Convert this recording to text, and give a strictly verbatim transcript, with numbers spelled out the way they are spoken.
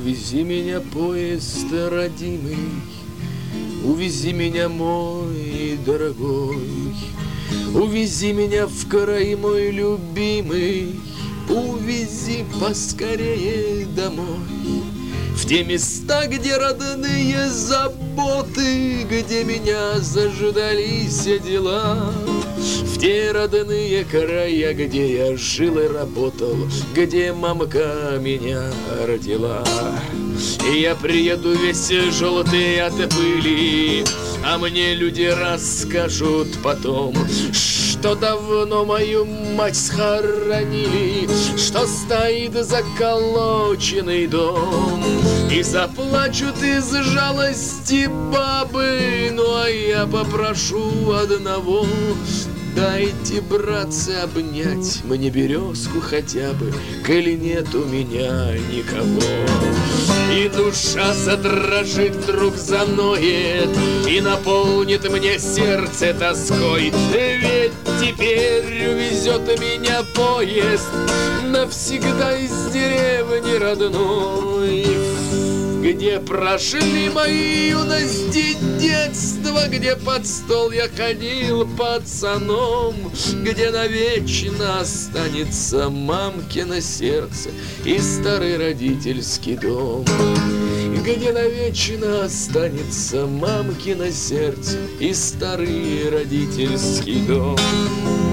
Увези меня, поезд родимый, увези меня, мой дорогой, увези меня в край, мой любимый, увези поскорее домой. В те места, где родные заботы, где меня заждались дела, в те родные края, где я жил и работал, где мамка меня родила. И я приеду весь желтый от пыли, а мне люди расскажут потом, что давно мою мать схоронили, что стоит заколоченный дом. И заплачут из жалости бабы, ну а я попрошу одного: дайте, братцы, обнять мне березку хотя бы, коли нет у меня никого. И душа задрожит, вдруг заноет, и наполнит мне сердце тоской. Ведь теперь увезет меня поезд навсегда из деревни родной, где прошли мои юность и детство, где под стол я ходил пацаном, где навечно останется мамкино сердце и старый родительский дом, где навечно останется мамкино сердце и старый родительский дом.